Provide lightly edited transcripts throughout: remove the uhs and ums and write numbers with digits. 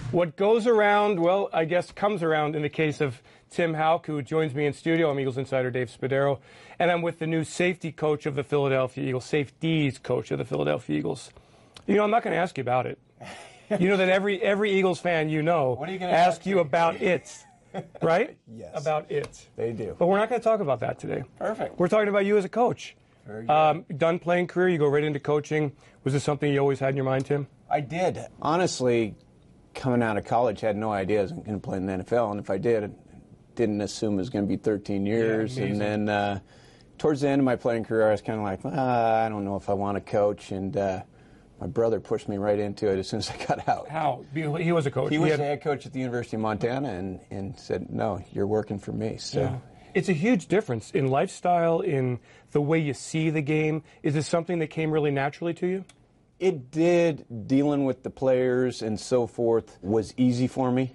What goes around, well, I guess comes around in the case of Tim Houck, who joins me in studio. I'm Eagles insider Dave Spadaro, and I'm with the new safety coach of the Philadelphia Eagles, safeties coach of the Philadelphia Eagles. You know, I'm not going to ask you about it. You know that every Eagles fan asks you about it, right? Yes. About it. They do. But we're not going to talk about that today. Perfect. We're talking about you as a coach. Very good. Done playing career, you go right into coaching. Was this something you always had in your mind, Tim? I did. Honestly, coming out of college, had no idea I was going to play in the NFL, and if I did, didn't assume it was going to be 13 years. Yeah, amazing. And then towards the end of my playing career, I was kind of like, I don't know if I want to coach, and my brother pushed me right into it as soon as I got out. How? He was a coach. He was the head coach at the University of Montana and said, no, you're working for me. So. Yeah. It's a huge difference in lifestyle, in the way you see the game. Is this something that came really naturally to you? It did. Dealing with the players and so forth was easy for me.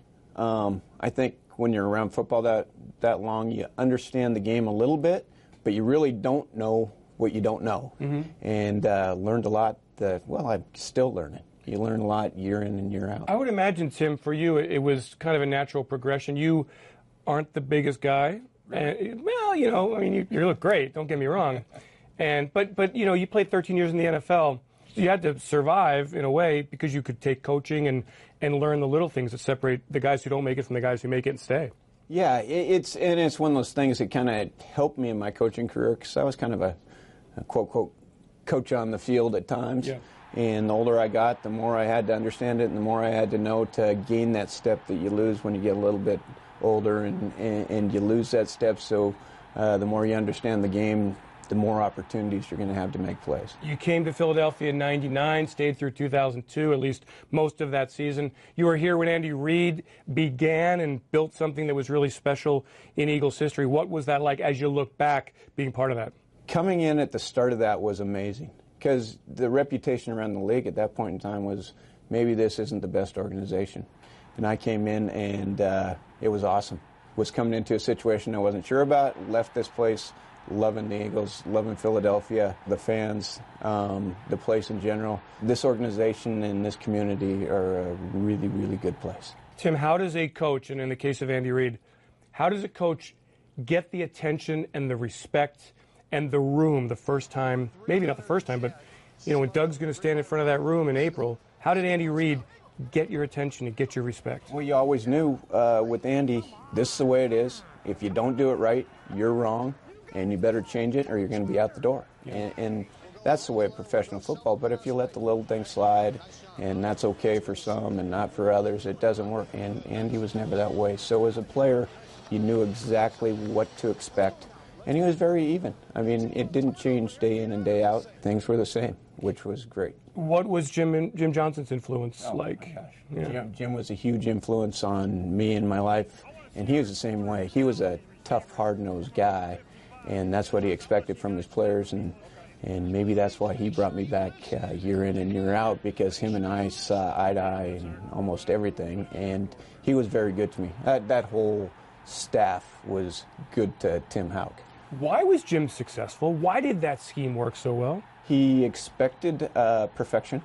I think when you're around football that long, you understand the game a little bit, but you really don't know what you don't know. Mm-hmm. And learned a lot. I'm still learning. You learn a lot year in and year out. I would imagine, Tim, for you, it was kind of a natural progression. You aren't the biggest guy. And, well, you know, I mean, you look great. Don't get me wrong. But you know, you played 13 years in the NFL. So you had to survive in a way because you could take coaching and learn the little things that separate the guys who don't make it from the guys who make it and stay. Yeah, it's one of those things that kind of helped me in my coaching career because I was kind of a quote coach on the field at times. Yeah. And the older I got, the more I had to understand it, and the more I had to know to gain that step that you lose when you get a little bit older, and you lose that step. So the more you understand the game, the more opportunities you're going to have to make plays. You came to Philadelphia in '99, stayed through 2002, at least most of that season. You were here when Andy Reid began and built something that was really special in Eagles history. What was that like as you look back, being part of that? Coming in at the start of that was amazing because the reputation around the league at that point in time was maybe this isn't the best organization. And I came in and it was awesome. Was coming into a situation I wasn't sure about, left this place loving the Eagles, loving Philadelphia, the fans, the place in general. This organization and this community are a really, really good place. Tim, how does a coach, and in the case of Andy Reid, how does a coach get the attention and the respect and the room the first time, maybe not the first time, but you know, when Doug's going to stand in front of that room in April, how did Andy Reid get your attention and get your respect? Well, you always knew with Andy, this is the way it is. If you don't do it right, you're wrong, and you better change it or you're going to be out the door. Yeah. And that's the way of professional football. But if you let the little things slide, and that's okay for some and not for others, it doesn't work. And Andy was never that way. So as a player, you knew exactly what to expect. And he was very even. I mean, it didn't change day in and day out. Things were the same, which was great. What was Jim Johnson's influence like? My gosh. Yeah. Jim was a huge influence on me in my life, and he was the same way. He was a tough, hard-nosed guy, and that's what he expected from his players, and maybe that's why he brought me back year in and year out, because him and I saw eye to eye in almost everything, and he was very good to me. That whole staff was good to Tim Houck. Why was Jim successful? Why did that scheme work so well? He expected perfection,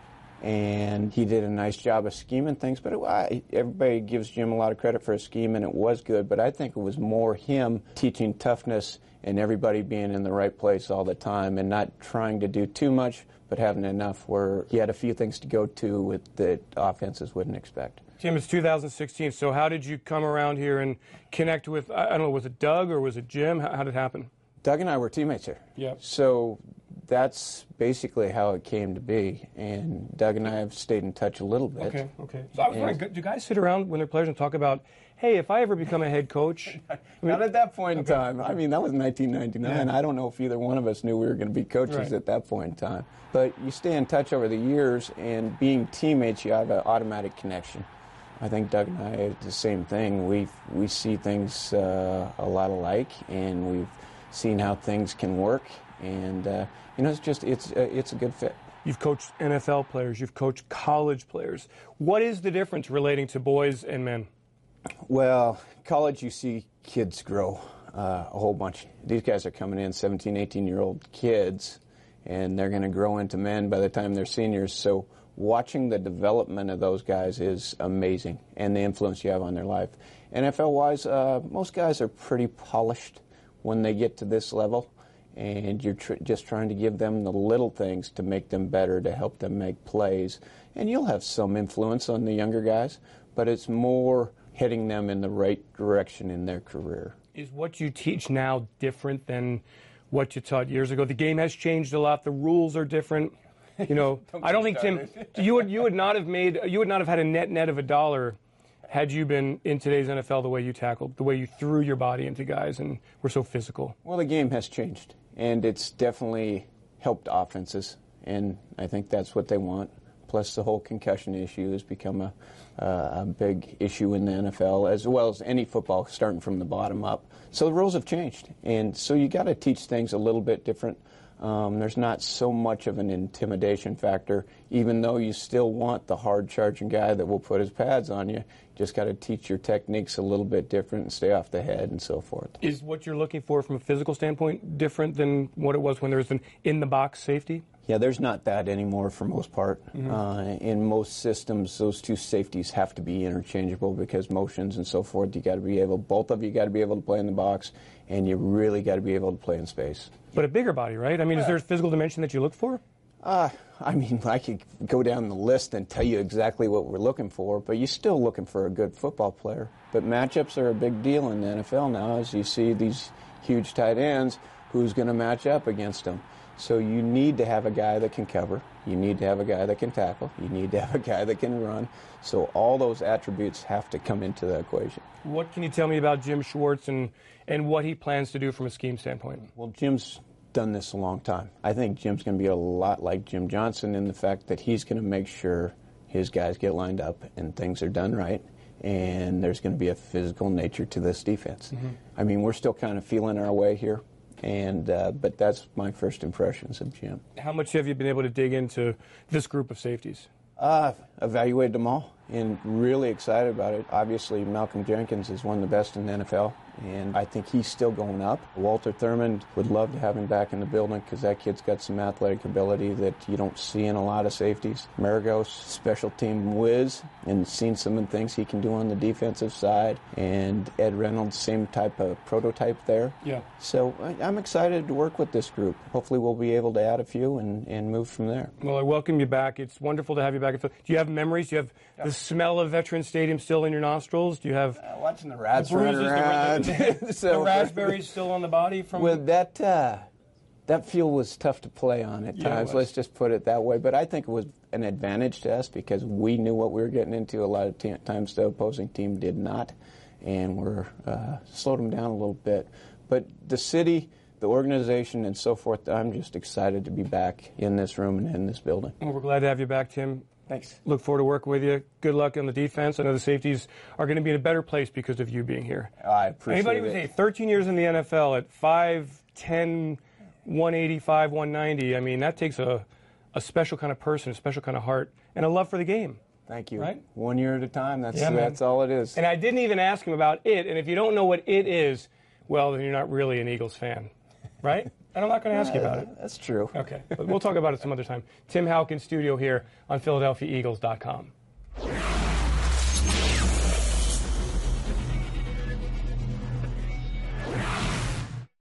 and he did a nice job of scheming things, but everybody gives Jim a lot of credit for his scheme, and it was good, but I think it was more him teaching toughness and everybody being in the right place all the time and not trying to do too much, but having enough where he had a few things to go to that offenses wouldn't expect. Tim, it's 2016, so how did you come around here and connect with, I don't know, was it Doug or was it Jim? How did it happen? Doug and I were teammates here. Yeah. So that's basically how it came to be, and Doug and I have stayed in touch a little bit. Okay. So I was wondering, do guys sit around when they're players and talk about, hey, if I ever become a head coach? Not at that point in time. I mean, that was 1999. Yeah. I don't know if either one of us knew we were going to be coaches at that point in time. But you stay in touch over the years, and being teammates, you have an automatic connection. I think Doug and I are the same thing. We see things a lot alike, and we've seen how things can work, and it's a good fit. You've coached NFL players, you've coached college players. What is the difference relating to boys and men? Well, college, you see kids grow a whole bunch. These guys are coming in 17, 18-year-old kids, and they're going to grow into men by the time they're seniors. So watching the development of those guys is amazing, and the influence you have on their life. NFL-wise, most guys are pretty polished when they get to this level, and you're just trying to give them the little things to make them better, to help them make plays. And you'll have some influence on the younger guys, but it's more heading them in the right direction in their career. Is what you teach now different than what you taught years ago? The game has changed a lot. The rules are different. You know, I don't think, Tim, you would not have had a net of $1 had you been in today's NFL the way you tackled, the way you threw your body into guys and were so physical. Well, the game has changed, and it's definitely helped offenses, and I think that's what they want. Plus, the whole concussion issue has become a big issue in the NFL, as well as any football, starting from the bottom up. So the rules have changed, and so you got to teach things a little bit different. There's not so much of an intimidation factor, even though you still want the hard-charging guy that will put his pads on you. Just got to teach your techniques a little bit different and stay off the head and so forth. Is what you're looking for from a physical standpoint different than what it was when there was an in-the-box safety? Yeah, there's not that anymore for most part. In most systems, those two safeties have to be interchangeable because motions and so forth, both of you got to be able to play in the box, and you really got to be able to play in space. But a bigger body, right? I mean, is there a physical dimension that you look for? I could go down the list and tell you exactly what we're looking for, but you're still looking for a good football player. But matchups are a big deal in the NFL now, as you see these huge tight ends, who's going to match up against them. So you need to have a guy that can cover. You need to have a guy that can tackle. You need to have a guy that can run. So all those attributes have to come into the equation. What can you tell me about Jim Schwartz and what he plans to do from a scheme standpoint? Well, Jim's done this a long time. I think Jim's going to be a lot like Jim Johnson in the fact that he's going to make sure his guys get lined up and things are done right, and there's going to be a physical nature to this defense. I mean, we're still kind of feeling our way here. But that's my first impressions of Jim. How much have you been able to dig into this group of safeties? Evaluated them all and really excited about it. Obviously, Malcolm Jenkins is one of the best in the NFL, and I think he's still going up. Walter Thurmond, would love to have him back in the building because that kid's got some athletic ability that you don't see in a lot of safeties. Maragos, special team whiz, and seen some of the things he can do on the defensive side. And Ed Reynolds, same type of prototype there. Yeah. So I'm excited to work with this group. Hopefully we'll be able to add a few and move from there. Well, I welcome you back. It's wonderful to have you back. Do you have memories? Do you have the smell of Veterans Stadium still in your nostrils? Do you have watching the rats run around? The raspberries still on the body from? Well, that field was tough to play on at times. Let's just put it that way. But I think it was an advantage to us because we knew what we were getting into. A lot of times the opposing team did not, and we're slowed them down a little bit. But the city, the organization, and so forth, I'm just excited to be back in this room and in this building. Well, we're glad to have you back, Tim. Thanks. Look forward to working with you. Good luck on the defense. I know the safeties are going to be in a better place because of you being here. I appreciate Anybody who's 13 years in the NFL at 5'10", 185, 190, I mean, that takes a special kind of person, a special kind of heart, and a love for the game. Thank you. Right? 1 year at a time. That's all it is. And I didn't even ask him about it. And if you don't know what it is, well, then you're not really an Eagles fan, right? And I'm not going to ask you about it. That's true. Okay. But we'll talk about it some other time. Tim Houck in studio here on PhiladelphiaEagles.com.